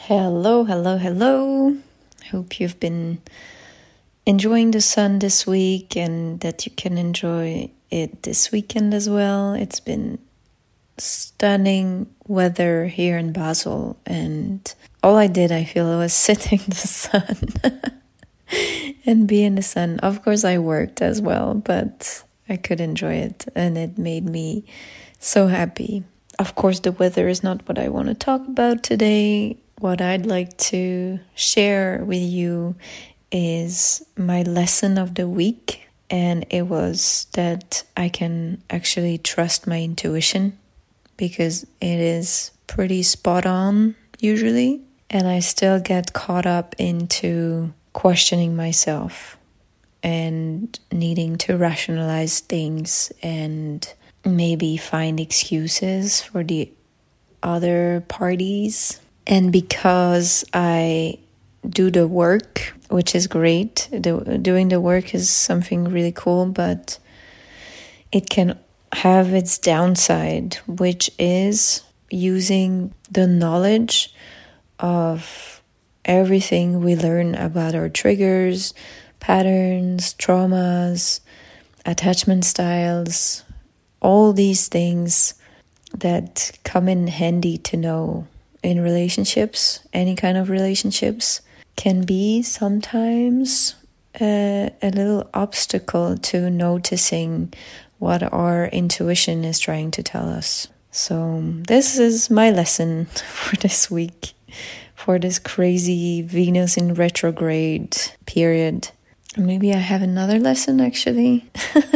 Hello, hello, hello. Hope you've been enjoying the sun this week and that you can enjoy it this weekend as well. It's been stunning weather here in Basel, and all I did, I feel, was sit in the sun and be in the sun. Of course, I worked as well, but I could enjoy it, and it made me so happy. Of course, the weather is not what I want to talk about today. What I'd like to share with you is my lesson of the week, and it was that I can actually trust my intuition because it is pretty spot on usually, and I still get caught up into questioning myself and needing to rationalize things and maybe find excuses for the other parties. And because I do the work, which is great, doing the work is something really cool, but it can have its downside, which is using the knowledge of everything we learn about our triggers, patterns, traumas, attachment styles, all these things that come in handy to know in relationships, any kind of relationships, can be sometimes a little obstacle to noticing what our intuition is trying to tell us. So this is my lesson for this week, for this crazy Venus in retrograde period. Maybe I have another lesson actually.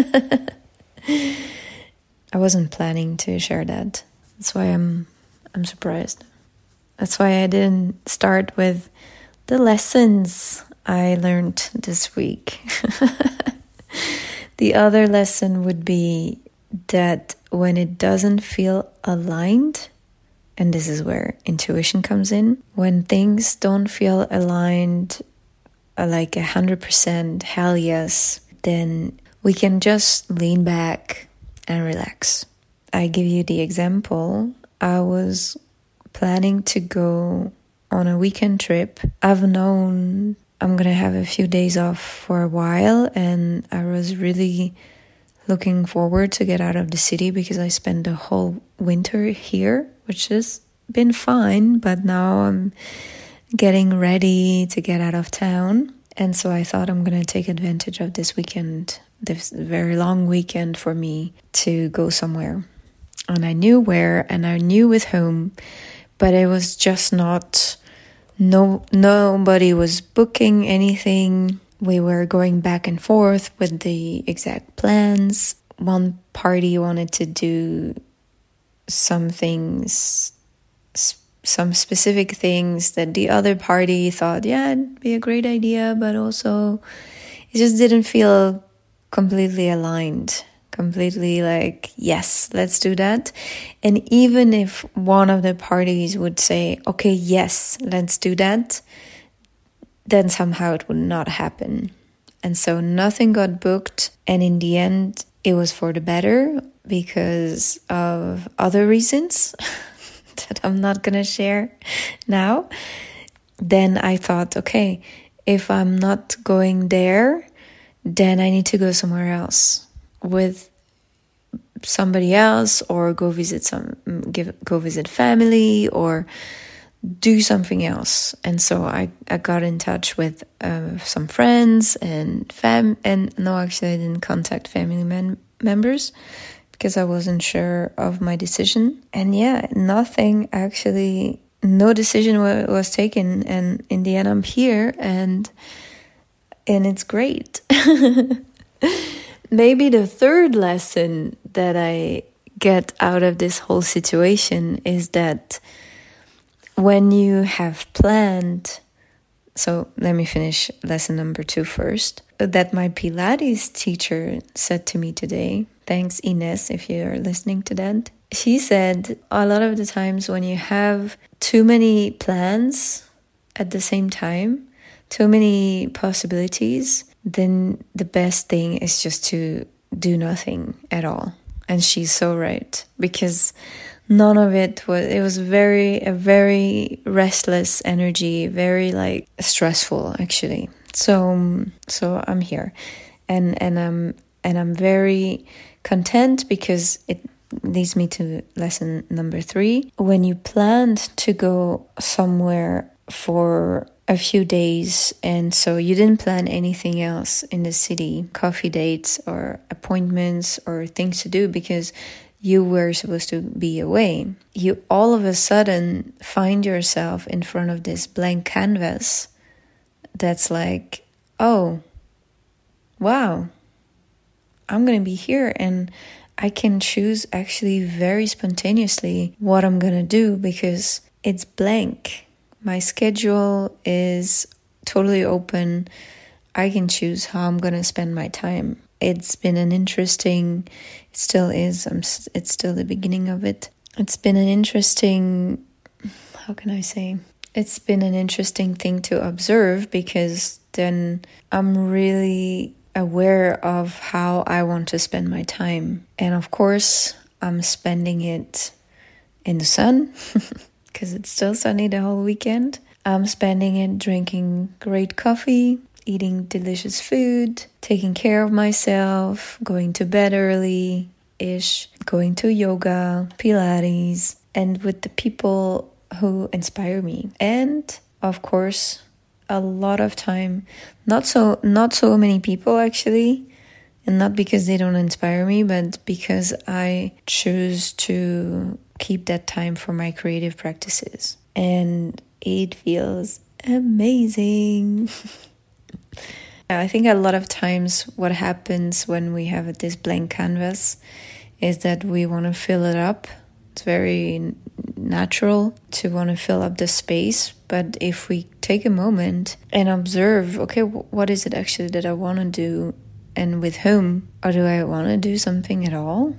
I wasn't planning to share that. That's why I'm surprised. That's why I didn't start with the lessons I learned this week. The other lesson would be that when it doesn't feel aligned, and this is where intuition comes in, when things don't feel aligned like 100% hell yes, then we can just lean back and relax. I give you the example. I was planning to go on a weekend trip. I've known I'm gonna have a few days off for a while, and I was really looking forward to get out of the city because I spent the whole winter here, which has been fine, but now I'm getting ready to get out of town. And so I thought I'm gonna take advantage of this weekend, this very long weekend for me, to go somewhere. And I knew where, and I knew with whom, but it was just not, nobody was booking anything. We were going back and forth with the exact plans. One party wanted to do some things, some specific things that the other party thought, yeah, it'd be a great idea, but also it just didn't feel completely aligned. Completely like, yes, let's do that. And even if one of the parties would say, okay, yes, let's do that, then somehow it would not happen. And so nothing got booked. And in the end, it was for the better because of other reasons that I'm not going to share now. Then I thought, okay, if I'm not going there, then I need to go somewhere else with somebody else, or go visit family, or do something else. And so I got in touch with some friends and no, actually I didn't contact family members because I wasn't sure of my decision. And yeah, no decision was taken, and in the end I'm here, and it's great. Maybe the third lesson that I get out of this whole situation is that when you have planned, so let me finish lesson number 2 first, that my Pilates teacher said to me today. Thanks, Ines, if you're listening to that. She said a lot of the times when you have too many plans at the same time, too many possibilities, then the best thing is just to do nothing at all. And she's so right, because none of it was a very restless energy, very like stressful actually. So I'm here, and I'm very content, because it leads me to lesson number 3. When you planned to go somewhere for a few days, and so you didn't plan anything else in the city, coffee dates or appointments or things to do, because you were supposed to be away, you all of a sudden find yourself in front of this blank canvas that's like, oh, wow, I'm going to be here, and I can choose actually very spontaneously what I'm going to do, because it's blank. My schedule is totally open. I can choose how I'm going to spend my time. It's been an interesting, it still is, it's still the beginning of it. It's been an interesting, how can I say? It's been an interesting thing to observe, because then I'm really aware of how I want to spend my time. And of course, I'm spending it in the sun, because it's still sunny the whole weekend. I'm spending it drinking great coffee, eating delicious food, taking care of myself, going to bed early-ish, going to yoga, Pilates, and with the people who inspire me. And of course, a lot of time, not so many people actually, and not because they don't inspire me, but because I choose to keep that time for my creative practices. And it feels amazing. I think a lot of times what happens when we have this blank canvas is that we want to fill it up. It's very natural to want to fill up the space. But if we take a moment and observe, okay, what is it actually that I want to do, and with whom? Or do I want to do something at all?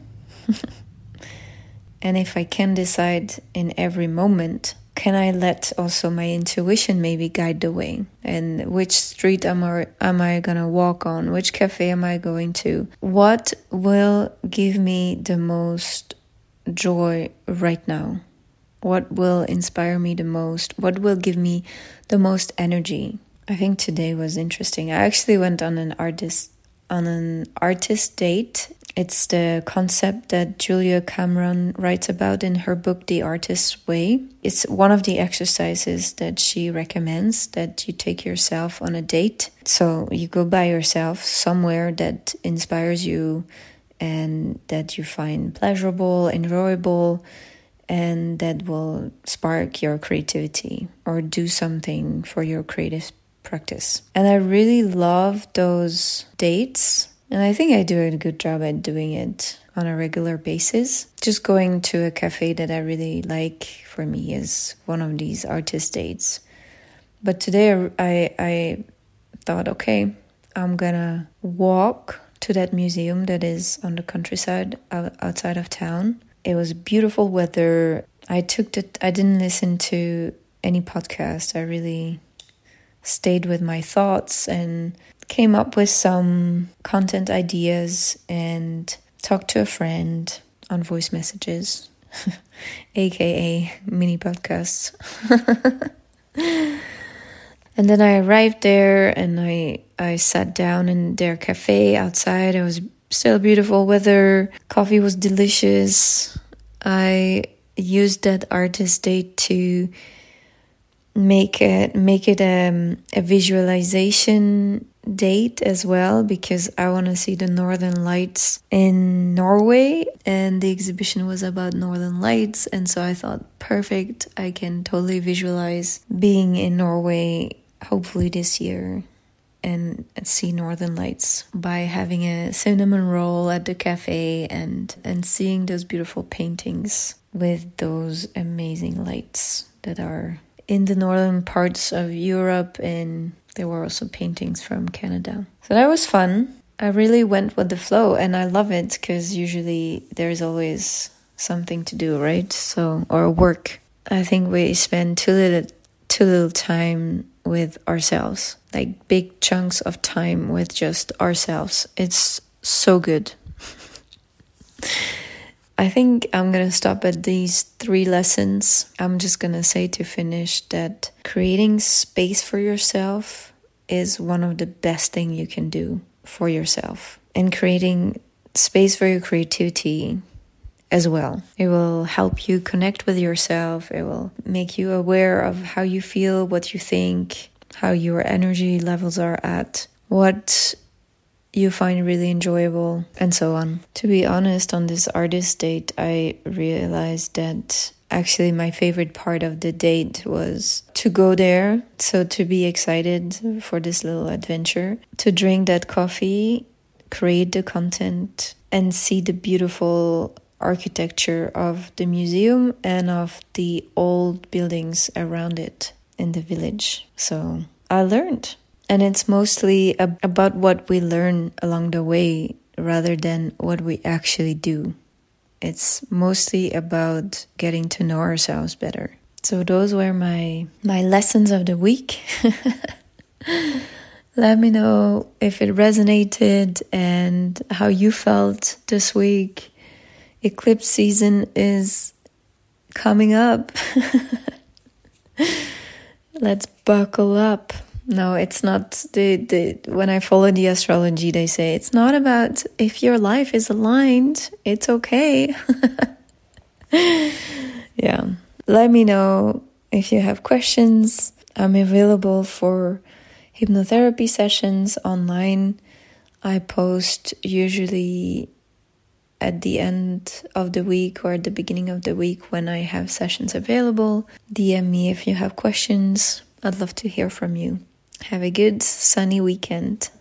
And if I can decide in every moment, can I let also my intuition maybe guide the way? And which street am I gonna walk on? Which cafe am I going to? What will give me the most joy right now? What will inspire me the most? What will give me the most energy? I think today was interesting. I actually went on an artist date. It's the concept that Julia Cameron writes about in her book, The Artist's Way. It's one of the exercises that she recommends, that you take yourself on a date. So you go by yourself somewhere that inspires you and that you find pleasurable, enjoyable, and that will spark your creativity or do something for your creative practice. And I really love those dates. And I think I do a good job at doing it on a regular basis. Just going to a cafe that I really like for me is one of these artist dates. But today I thought, okay, I'm gonna walk to that museum that is on the countryside outside of town. It was beautiful weather. I didn't listen to any podcast. I really stayed with my thoughts and came up with some content ideas and talked to a friend on voice messages, aka mini podcasts. And then I arrived there and I sat down in their cafe outside. It was still beautiful weather. Coffee was delicious. I used that artist date to make it a visualization date as well, because I want to see the Northern Lights in Norway, and the exhibition was about Northern Lights, and so I thought, perfect, I can totally visualize being in Norway hopefully this year and see Northern Lights by having a cinnamon roll at the cafe and seeing those beautiful paintings with those amazing lights that are in the northern parts of Europe, and there were also paintings from Canada. So that was fun. I really went with the flow, and I love it because usually there's always something to do, right? So, or work. I think we spend too little time with ourselves, like big chunks of time with just ourselves. It's so good. I think I'm going to stop at these 3 lessons. I'm just going to say to finish that creating space for yourself is one of the best things you can do for yourself. And creating space for your creativity as well. It will help you connect with yourself. It will make you aware of how you feel, what you think, how your energy levels are at, what you find really enjoyable, and so on. To be honest, on this artist date, I realized that actually my favorite part of the date was to go there. So to be excited for this little adventure, to drink that coffee, create the content, and see the beautiful architecture of the museum and of the old buildings around it in the village. So I learned. And it's mostly about what we learn along the way rather than what we actually do. It's mostly about getting to know ourselves better. So those were my lessons of the week. Let me know if it resonated and how you felt this week. Eclipse season is coming up. Let's buckle up. No, it's not when I follow the astrology, they say it's not about if your life is aligned, it's okay. Yeah. Let me know if you have questions. I'm available for hypnotherapy sessions online. I post usually at the end of the week or at the beginning of the week when I have sessions available. DM me if you have questions. I'd love to hear from you. Have a good sunny weekend.